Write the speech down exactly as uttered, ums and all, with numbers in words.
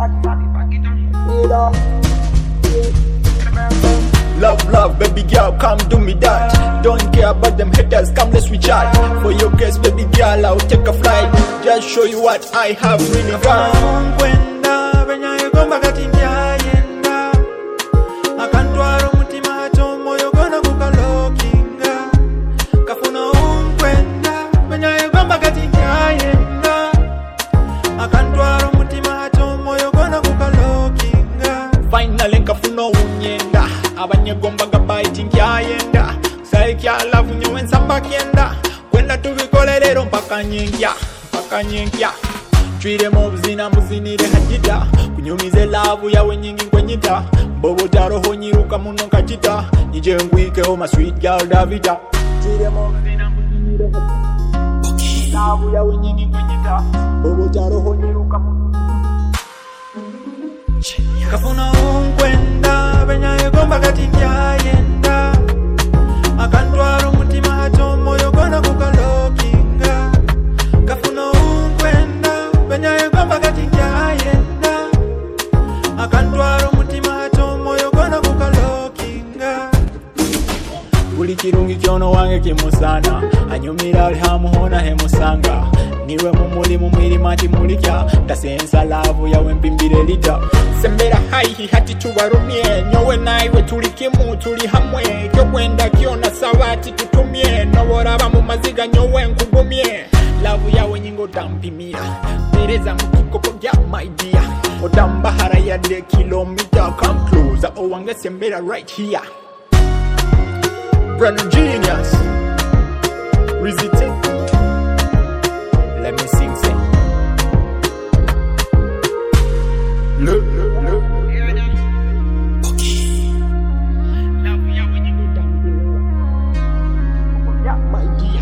Love, love, baby girl, come do me that. Don't care about them haters, come let's recharge. For your case, baby girl, I'll take a flight. Just show you what I have really got. Finally, kafuno unyenda. Abanyegomba gabiting yayenda. Saikya love nyo ensamba kienda. Kwenda tubikolelero mpaka nyenkya, mpaka nyenkya. Twire mu buzina muzinire hajita. Kunyumize love yawe nyingi nkwenyita. Bobo taroho nyiruka muno kachita. Nije ngwikeho my sweet girl Davida. Twire mu buzina muzinire hajita. Love yawe nyingi nkwenyita. Bobo taroho nyiruka muno. Kafuna unkwenda benyaye gomba kati ndyayenda akantwara umutima ato moyo gona kukalokinga. Kafuna unkwenda benyaye gomba kati ndyayenda akantwara umutima ato moyo gona kukalokinga. Buli kirungi kyono wange kimusana. Anyumira ali hamuhona hemusanga. Niwe mumuli mumwirima timulikya. Tasensa lavu yawe mpimbire lita. Sembera haihi hati tuwarumie. Nyowe naiwe tulikimu tuli hamwe. Kyo kwenda kiona sawati tutumie. Noworaba mu maziga nyowe nkugumie. Lavu yawe nyingo tampimira. Pereza mukikopo gya my dear. Otambahara ya de kilomita. Come closer owange sembera right here. Brand genius. Riziti. Let me sing, sing. Look, look, look. Okay. Love ya when you go down below. Yeah, my dear.